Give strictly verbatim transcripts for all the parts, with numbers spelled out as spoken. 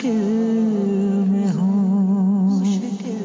مشکل میں ہوں، مشکل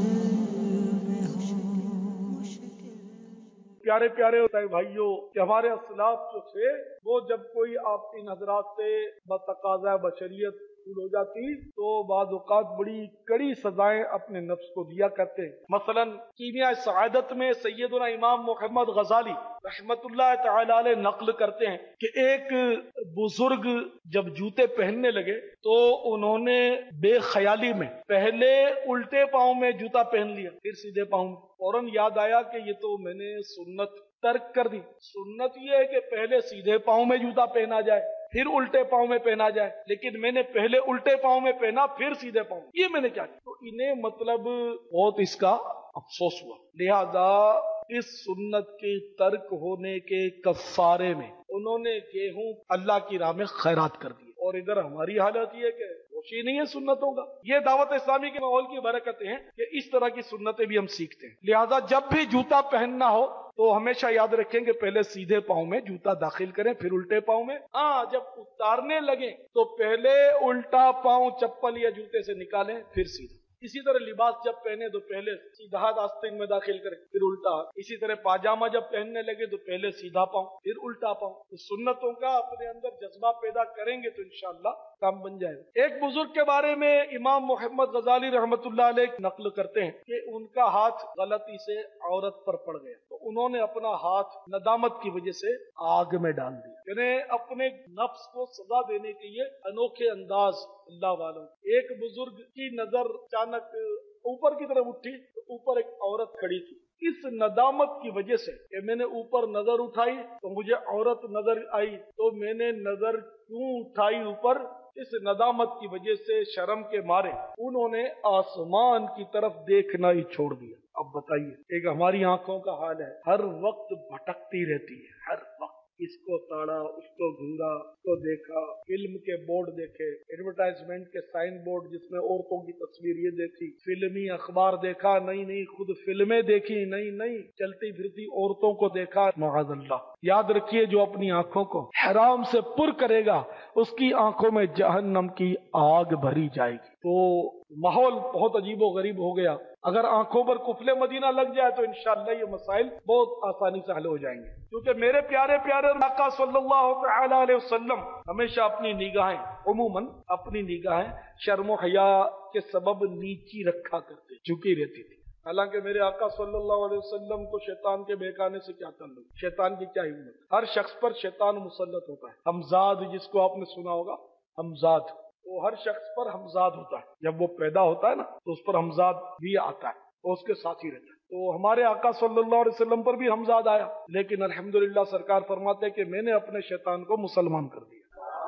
میں ہوں، مشکل۔ پیارے پیارے ہوتا ہے بھائیوں کہ ہمارے اسلاف جو تھے وہ جب کوئی آپ ان حضرات سے بتقاضا بشریت ہو جاتی تو بعض اوقات بڑی کڑی سزائیں اپنے نفس کو دیا کرتے ہیں۔ مثلا کیمیاء سعادت میں سیدنا امام محمد غزالی رحمت اللہ تعالی علیہ نقل کرتے ہیں کہ ایک بزرگ جب جوتے پہننے لگے تو انہوں نے بے خیالی میں پہلے الٹے پاؤں میں جوتا پہن لیا، پھر سیدھے پاؤں میں۔ فوراً یاد آیا کہ یہ تو میں نے سنت ترک کر دی۔ سنت یہ ہے کہ پہلے سیدھے پاؤں میں جوتا پہنا جائے پھر الٹے پاؤں میں پہنا جائے، لیکن میں نے پہلے الٹے پاؤں میں پہنا پھر سیدھے پاؤں، یہ میں نے کیا کیا؟ تو انہیں مطلب بہت اس کا افسوس ہوا، لہذا اس سنت کے ترک ہونے کے کفارے میں انہوں نے گیہوں اللہ کی راہ میں خیرات کر دی۔ اور ادھر ہماری حالت یہ ہے کہ ہوش ہی نہیں ہے سنتوں کا۔ یہ دعوت اسلامی کے ماحول کی برکتیں ہیں کہ اس طرح کی سنتیں بھی ہم سیکھتے ہیں۔ لہذا جب بھی جوتا پہننا ہو تو ہمیشہ یاد رکھیں کہ پہلے سیدھے پاؤں میں جوتا داخل کریں پھر الٹے پاؤں میں۔ ہاں جب اتارنے لگیں تو پہلے الٹا پاؤں چپل یا جوتے سے نکالیں پھر سیدھا۔ اسی طرح لباس جب پہنے تو پہلے سیدھا ہاتھ آستین میں داخل کریں پھر الٹا ہاتھ۔ اسی طرح پاجامہ جب پہننے لگے تو پہلے سیدھا پاؤں پھر الٹا پاؤں۔ تو سنتوں کا اپنے اندر جذبہ پیدا کریں گے تو انشاءاللہ کام بن جائے گا۔ ایک بزرگ کے بارے میں امام محمد غزالی رحمت اللہ علیہ نقل کرتے ہیں کہ ان کا ہاتھ غلطی سے عورت پر پڑ گیا تو انہوں نے اپنا ہاتھ ندامت کی وجہ سے آگ میں ڈال دیا۔ یعنی اپنے نفس کو سزا دینے کے لیے انوکھے انداز اللہ والوں۔ ایک بزرگ کی نظر اچانک اوپر کی طرف اٹھی تو اوپر ایک عورت کھڑی تھی۔ اس ندامت کی وجہ سے کہ میں نے اوپر نظر اٹھائی تو مجھے عورت نظر آئی تو میں نے نظر کیوں اٹھائی اوپر، اس ندامت کی وجہ سے شرم کے مارے انہوں نے آسمان کی طرف دیکھنا ہی چھوڑ دیا۔ اب بتائیے، ایک ہماری آنکھوں کا حال ہے، ہر وقت بھٹکتی رہتی ہے، ہر وقت اس کو تاڑا اس کو گھورا اس کو دیکھا، فلم کے بورڈ دیکھے، ایڈورٹائزمنٹ کے سائن بورڈ جس میں عورتوں کی تصویر یہ دیکھی، فلمی اخبار دیکھا، نہیں نہیں خود فلمیں دیکھی، نہیں نہیں چلتی پھرتی عورتوں کو دیکھا، معاذ اللہ۔ یاد رکھیے جو اپنی آنکھوں کو حرام سے پر کرے گا اس کی آنکھوں میں جہنم کی آگ بھری جائے گی۔ تو ماحول بہت عجیب و غریب ہو گیا۔ اگر آنکھوں پر قفل مدینہ لگ جائے تو انشاءاللہ یہ مسائل بہت آسانی سے حل ہو جائیں گے، کیونکہ میرے پیارے پیارے آقا صلی اللہ تعالی علیہ وسلم ہمیشہ اپنی نگاہیں عموماً اپنی نگاہیں شرم و حیا کے سبب نیچی رکھا کرتے، جھکی رہتی تھی۔ حالانکہ میرے آقا صلی اللہ علیہ وسلم کو شیطان کے بہکانے سے کیا تعلق، شیطان کی کیا ہمت۔ ہر شخص پر شیطان مسلط ہوتا ہے۔ حمزاد جس کو آپ نے سنا ہوگا، حمزاد وہ ہر شخص پر حمزاد ہوتا ہے، جب وہ پیدا ہوتا ہے نا تو اس پر حمزاد بھی آتا ہے، وہ اس کے ساتھ ہی رہتا ہے۔ تو ہمارے آقا صلی اللہ علیہ وسلم پر بھی حمزاد آیا، لیکن الحمدللہ سرکار فرماتے ہیں کہ میں نے اپنے شیطان کو مسلمان کر دیا۔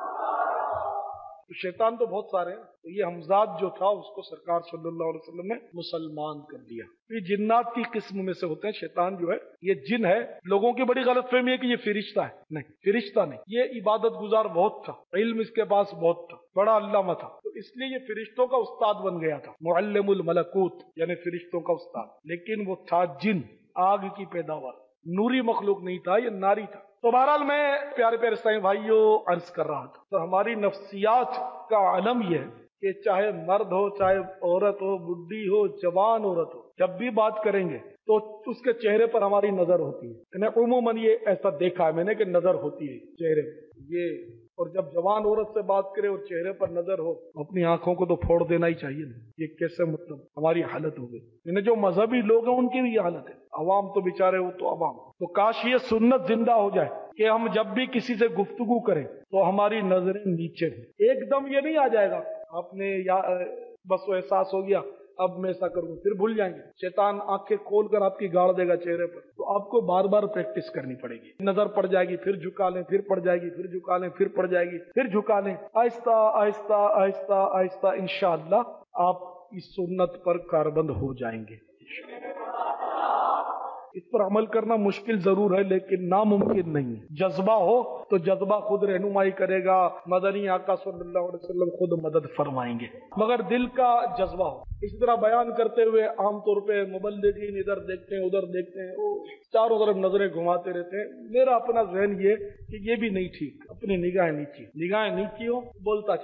تو شیطان تو بہت سارے ہیں، تو یہ حمزاد جو تھا اس کو سرکار صلی اللہ علیہ وسلم نے مسلمان کر دیا۔ یہ جنات کی قسم میں سے ہوتے ہیں، شیطان جو ہے یہ جن ہے۔ لوگوں کی بڑی غلط فہمی ہے کہ یہ فرشتہ ہے، نہیں فرشتہ نہیں، یہ عبادت گزار بہت تھا، علم اس کے پاس بہت تھا، بڑا علامہ تھا، تو اس لیے یہ فرشتوں کا استاد بن گیا تھا، معلم الملکوت یعنی فرشتوں کا استاد، لیکن وہ تھا جن، آگ کی پیداوار، نوری مخلوق نہیں تھا، یہ ناری تھا۔ تو بہرحال میں پیارے پیارے اسلامی بھائیوں عرض کر رہا تھا، تو ہماری نفسیات کا عالم یہ ہے کہ چاہے مرد ہو چاہے عورت ہو، بڈھی ہو جوان عورت ہو، جب بھی بات کریں گے تو اس کے چہرے پر ہماری نظر ہوتی ہے۔ میں عموماً یہ ایسا دیکھا ہے میں نے کہ نظر ہوتی ہے چہرے پر یہ، اور جب جوان عورت سے بات کرے اور چہرے پر نظر ہو اپنی آنکھوں کو تو پھوڑ دینا ہی چاہیے نا۔ یہ کیسے مطلب ہماری حالت ہو گئی، یعنی جو مذہبی لوگ ہیں ان کی بھی یہ حالت ہے، عوام تو بیچارے وہ تو عوام۔ تو کاش یہ سنت زندہ ہو جائے کہ ہم جب بھی کسی سے گفتگو کریں تو ہماری نظریں نیچے ہیں۔ ایک دم یہ نہیں آ جائے گا آپ نے یا بس وہ احساس ہو گیا اب میں ایسا کروں پھر بھول جائیں گے، شیطان آنکھیں کھول کر آپ کی گاڑ دے گا چہرے پر، تو آپ کو بار بار پریکٹس کرنی پڑے گی۔ نظر پڑ جائے گی پھر جھکا لیں، پھر پڑ جائے گی پھر جھکا لیں، پھر پڑ جائے گی پھر جھکا لیں، آہستہ آہستہ آہستہ آہستہ انشاءاللہ آپ اس سنت پر کاربند ہو جائیں گے۔ اس پر عمل کرنا مشکل ضرور ہے لیکن ناممکن نہیں ہے۔ جذبہ ہو تو جذبہ خود رہنمائی کرے گا، مدنی آقا صلی اللہ علیہ وسلم خود مدد فرمائیں گے، مگر دل کا جذبہ ہو۔ اسی طرح بیان کرتے ہوئے عام طور پہ مبلغین ادھر دیکھتے ہیں ادھر دیکھتے ہیں، وہ چاروں طرف نظریں گھماتے رہتے ہیں۔ میرا اپنا ذہن یہ کہ یہ بھی نہیں ٹھیک، اپنی نگاہیں نیچی نگاہیں نیچی ہو بولتا چلا جائے،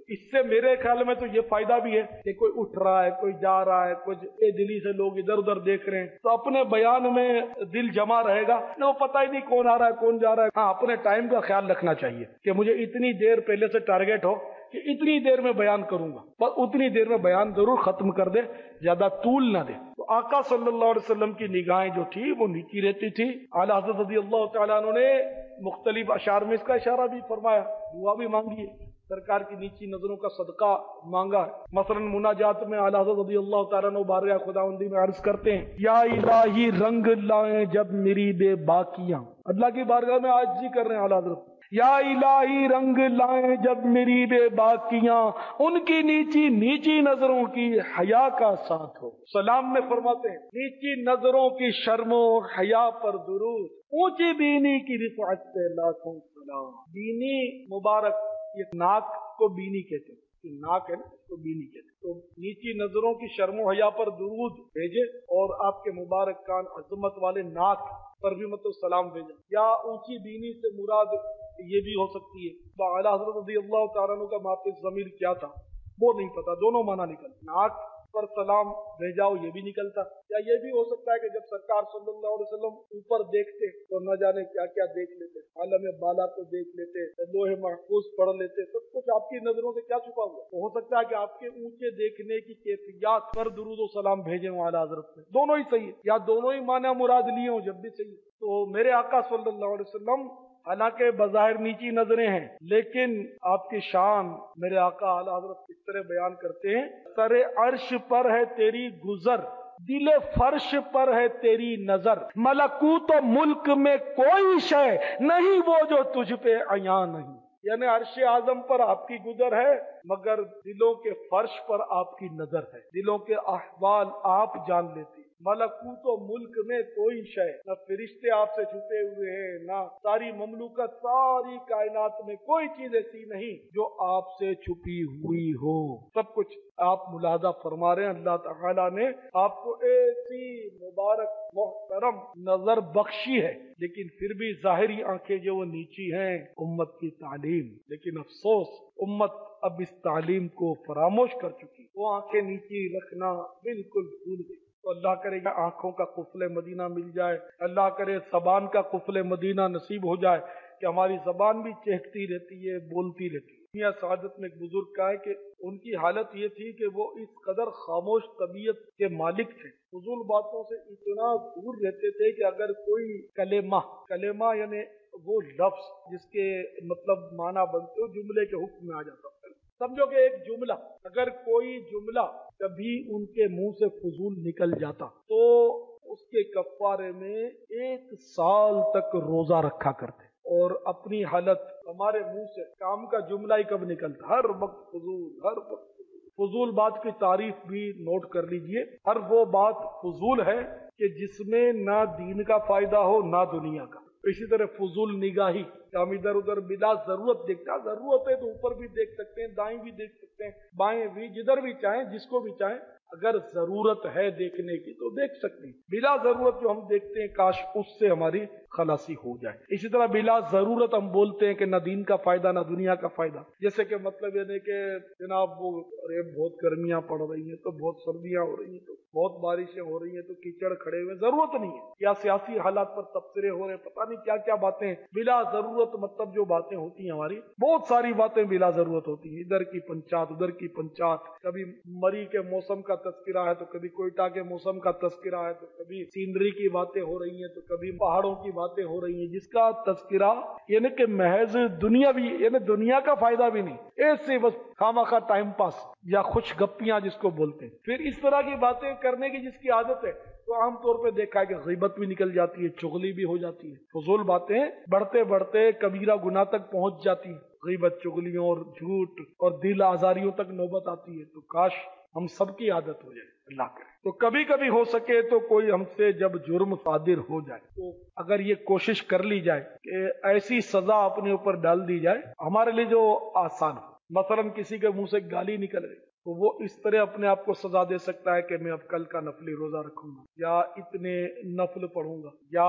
اس سے میرے خیال میں تو یہ فائدہ بھی ہے کہ کوئی اٹھ رہا ہے، کوئی جا رہا ہے، کچھ بے دلی سے لوگ ادھر ادھر دیکھ رہے ہیں، تو اپنے بیان میں دل جمع رہے گا، نہ وہ پتہ ہی نہیں کون آ رہا ہے کون جا رہا ہے۔ ہاں، اپنے ٹائم کا خیال رکھنا چاہیے کہ مجھے اتنی دیر پہلے سے ٹارگیٹ ہو کہ اتنی دیر میں بیان کروں گا، پر اتنی دیر میں بیان ضرور ختم کر دے، زیادہ طول نہ دے۔ تو آقا صلی اللہ علیہ وسلم کی نگاہیں جو تھی وہ نیچی رہتی تھی۔ اعلیٰ حضرت رضی اللہ تعالیٰ عنہ نے مختلف اشعار میں اس کا اشارہ بھی فرمایا، دعا بھی مانگی ہے، سرکار کی نیچی نظروں کا صدقہ مانگا ہے۔ مثلا مناجات میں اعلیٰ حضرت رضی اللہ تعالیٰ عنہ بارگاہ خداوندی میں عرض کرتے ہیں، یا الہی رنگ لائیں جب میری بے باکیاں، اللہ کی بارگاہ میں عاجزی کر رہے ہیں اعلیٰ حضرت، یا الہی رنگ لائیں جب میری بے باکیاں، ان کی نیچی نیچی نظروں کی حیا کا ساتھ ہو۔ سلام میں فرماتے ہیں، نیچی نظروں کی شرم و حیا پر درود، اونچی بینی کی رفعت پہ لاکھوں سلام۔ بینی مبارک، یہ ناک کو بینی کہتے ہیں، یہ ناک ہے نا، اس کو بینی کہتے ہیں۔ تو نیچی نظروں کی شرم و حیا پر درود بھیجے، اور آپ کے مبارک کان عظمت والے ناک پر بھی مطلب سلام بھیجے۔ یا اونچی بینی سے مراد یہ بھی ہو سکتی ہے، اعلیٰ حضرت رضی اللہ تعالیٰ عنہ کا ماپس ضمیر کیا تھا وہ نہیں پتا، دونوں معنی نکلتے، ناک پر سلام بھیجاؤ یہ بھی نکلتا، یا یہ بھی ہو سکتا ہے کہ جب سرکار صلی اللہ علیہ وسلم اوپر دیکھتے تو نہ جانے کیا کیا دیکھ لیتے، عالم بالا کو دیکھ لیتے، لوح محفوظ پڑھ لیتے، سب کچھ آپ کی نظروں سے کیا چھپا ہوا۔ تو ہو سکتا ہے کہ آپ کے اونچے دیکھنے کی کیفیات پر درود و سلام بھیجے ہوں اعلیٰ حضرت نے، دونوں ہی صحیح ہے، یا دونوں ہی معنی مراد لیے ہوں، جب بھی صحیح ہے۔ تو میرے آقا صلی اللہ علیہ وسلم حالانکہ بظاہر نیچی نظریں ہیں، لیکن آپ کی شان میرے آقا اعلیٰ حضرت اس طرح بیان کرتے ہیں، سر عرش پر ہے تیری گزر، دل فرش پر ہے تیری نظر، ملکوت و ملک میں کوئی شے نہیں وہ جو تجھ پہ عیاں نہیں۔ یعنی عرش اعظم پر آپ کی گزر ہے، مگر دلوں کے فرش پر آپ کی نظر ہے، دلوں کے احوال آپ جان لیتے۔ ملکوت و ملک میں کوئی شے، نہ فرشتے آپ سے چھپے ہوئے ہیں، نہ ساری مملوکت، ساری کائنات میں کوئی چیز ایسی نہیں جو آپ سے چھپی ہوئی ہو، سب کچھ آپ ملاحظہ فرما رہے ہیں۔ اللہ تعالیٰ نے آپ کو ایسی مبارک محترم نظر بخشی ہے، لیکن پھر بھی ظاہری آنکھیں جو وہ نیچی ہیں، امت کی تعلیم، لیکن افسوس امت اب اس تعلیم کو فراموش کر چکی، وہ آنکھیں نیچی رکھنا بالکل بھول گئی۔ تو اللہ کرے گا آنکھوں کا قفل مدینہ مل جائے، اللہ کرے زبان کا قفل مدینہ نصیب ہو جائے کہ ہماری زبان بھی چہکتی رہتی ہے، بولتی رہتی ہے۔ دنیا سعادت میں ایک بزرگ کا ہے کہ ان کی حالت یہ تھی کہ وہ اس قدر خاموش طبیعت کے مالک تھے، فضول باتوں سے اتنا دور رہتے تھے کہ اگر کوئی کلمہ کلمہ یعنی وہ لفظ جس کے مطلب معنی بنتے ہو جملے کے حکم میں آ جاتا، سمجھو کہ ایک جملہ، اگر کوئی جملہ کبھی ان کے منہ سے فضول نکل جاتا تو اس کے کفارے میں ایک سال تک روزہ رکھا کرتے، اور اپنی حالت ہمارے منہ سے کام کا جملہ ہی کب نکلتا، ہر وقت فضول، ہر وقت فضول بات کی تعریف بھی نوٹ کر لیجئے، ہر وہ بات فضول ہے کہ جس میں نہ دین کا فائدہ ہو نہ دنیا کا۔ اسی طرح فضول نگاہی، ہم ادھر ادھر بلا ضرورت دیکھتا، ضرورت ہے تو اوپر بھی دیکھ سکتے ہیں، دائیں بھی دیکھ سکتے ہیں، بائیں بھی، جدھر بھی چاہیں، جس کو بھی چاہیں، اگر ضرورت ہے دیکھنے کی تو دیکھ سکتے ہیں۔ بلا ضرورت جو ہم دیکھتے ہیں کاش اس سے ہماری خلاصی ہو جائے۔ اسی طرح بلا ضرورت ہم بولتے ہیں کہ نہ دین کا فائدہ نہ دنیا کا فائدہ، جیسے کہ مطلب یہ نہیں کہ جناب وہ ارے بہت گرمیاں پڑ رہی ہیں تو بہت سردیاں ہو رہی ہیں تو بہت بارشیں ہو رہی ہیں تو کیچڑ کھڑے ہوئے، ضرورت نہیں ہے، یا سیاسی حالات پر تبصرے ہو رہے ہیں، پتہ نہیں کیا کیا باتیں بلا ضرورت، مطلب جو باتیں ہوتی ہیں ہماری بہت ساری باتیں بلا ضرورت ہوتی ہیں، ادھر کی پنچات ادھر کی پنچات، کبھی مری کے موسم کا تذکرہ ہے تو کبھی کوئٹہ کے موسم کا تذکرہ ہے تو کبھی سینری کی باتیں ہو رہی ہیں تو کبھی پہاڑوں کی باتیں ہو رہی ہیں، جس کا تذکرہ یعنی کہ محض دنیا بھی یعنی دنیا کا فائدہ بھی نہیں، ایسے بس خامخواہ ٹائم پاس یا خوش گپیاں جس کو بولتے ہیں، پھر اس طرح کی باتیں کرنے کی جس کی عادت ہے تو عام طور پہ دیکھا ہے کہ غیبت بھی نکل جاتی ہے، چغلی بھی ہو جاتی ہے، فضول باتیں بڑھتے بڑھتے کبیرہ گناہ تک پہنچ جاتی ہیں، غیبت، چغلیوں اور جھوٹ اور دل آزاریوں تک نوبت آتی ہے۔ تو کاش ہم سب کی عادت ہو جائے، اللہ کرے تو کبھی کبھی ہو سکے تو کوئی ہم سے جب جرم صادر ہو جائے تو اگر یہ کوشش کر لی جائے کہ ایسی سزا اپنے اوپر ڈال دی جائے ہمارے لیے جو آسان ہو، مثلا کسی کے منہ سے گالی نکل رہی تو وہ اس طرح اپنے آپ کو سزا دے سکتا ہے کہ میں اب کل کا نفلی روزہ رکھوں گا، یا اتنے نفل پڑھوں گا، یا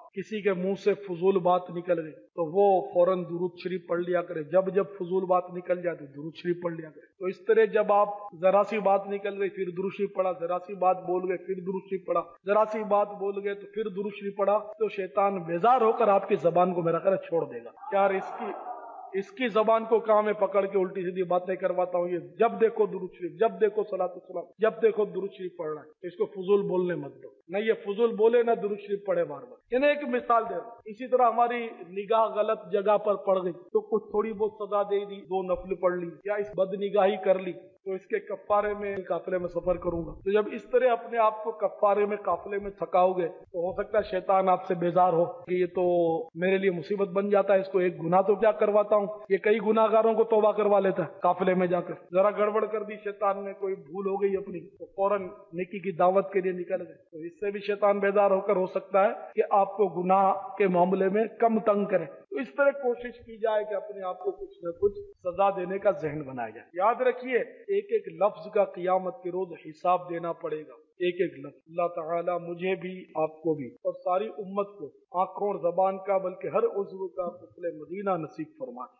किसी के मुंह से फजूल बात निकल गई तो वो फौरन दुरूद शरीफ पढ़ लिया करे, जब जब फजूल बात निकल जाती दुरूद शरीफ पढ़ लिया करे। तो इस तरह जब आप जरा सी बात निकल गई फिर दुरूद शरीफ पढ़ा, जरा सी बात बोल गए फिर दुरूद शरीफ पढ़ा, जरा सी बात बोल गए तो फिर दुरूद शरीफ पढ़ा, तो शैतान बेजार होकर आपकी जबान को मेरा ख्याल है छोड़ देगा। यार इसकी इसकी जबान को कहाँ मैं पकड़ के उल्टी सीधी बातें करवाता हूँ, ये जब देखो दुरूद शरीफ, जब देखो सलात सलाम, जब देखो दुरूद शरीफ पढ़ रहा है, तो इसको फजूल बोलने मत दो। नहीं ये फजूल बोले ना दुरूद शरीफ पढ़े बार बार। इन्हें एक मिसाल दे रहा हूँ। इसी तरह हमारी निगाह गलत जगह पर पड़ गई तो कुछ थोड़ी बहुत सजा दे दी, दो नफल पढ़ ली या इस बदनिगाही कर ली, तो इसके कफ्फारे में काफिले में सफर करूंगा। तो जब इस तरह अपने आप को कफ्फारे में काफिले में थकाओगे तो हो सकता है शैतान आपसे बेजार हो कि ये तो मेरे लिए मुसीबत बन जाता है, इसको एक गुनाह तो क्या करवाता हूँ, ये कई गुनाहगारों को तौबा करवा लेता है काफिले में जाकर। जरा गड़बड़ कर दी शैतान ने, कोई भूल हो गई अपनी, तो फौरन नेकी की दावत के लिए निकल गए। तो इससे भी शैतान बेजार होकर हो सकता है कि आपको गुनाह के मामले में कम तंग करे। तो इस तरह कोशिश की जाए कि अपने आप को कुछ न कुछ सजा देने का जहन बनाया जाए। याद रखिए एक एक लफ्ज का क़यामत के रोज हिसाब देना पड़ेगा, एक एक लफ्ज। अल्लाह ताला मुझे भी आपको भी और सारी उम्मत को आंखों और जबान का बल्कि हर उज़्व का ग़ुस्ल मदीना नसीब फरमाए।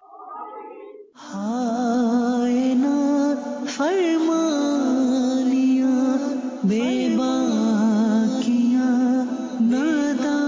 हाय ना फरमानिया बेबाकियां नादा